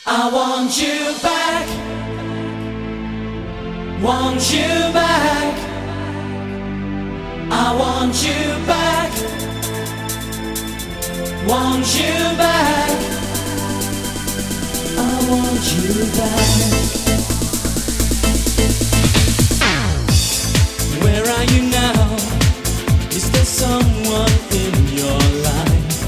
I want you back, want you back. I want you back, want you back. I want you back. Where are you now? Is there someone in your life?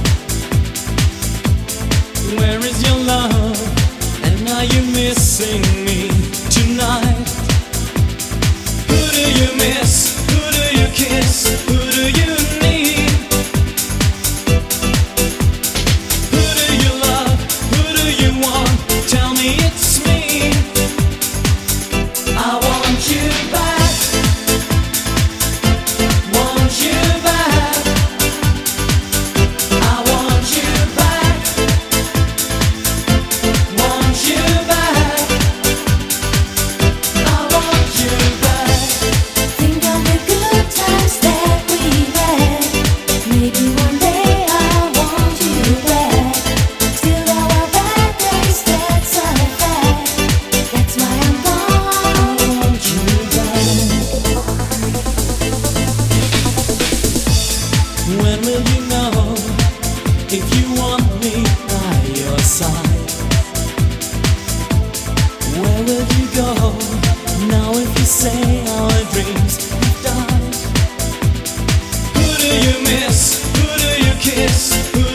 Where is your love? And are you missing me tonight? Who do you miss? Who do you kiss? Who do you need? Who do you love? Who do you want? Tell me it's me. I want you back, want you back. I want you back, want you back. I want you back. Think of the good times that we had. Maybe one day I'll want you back. Still there are bad days, that's a fact. That's why I'm gone. I want you back. When will you know if you want me by your side? Where will you go now if you say our dreams have died? Who do you miss? Who do you kiss? Who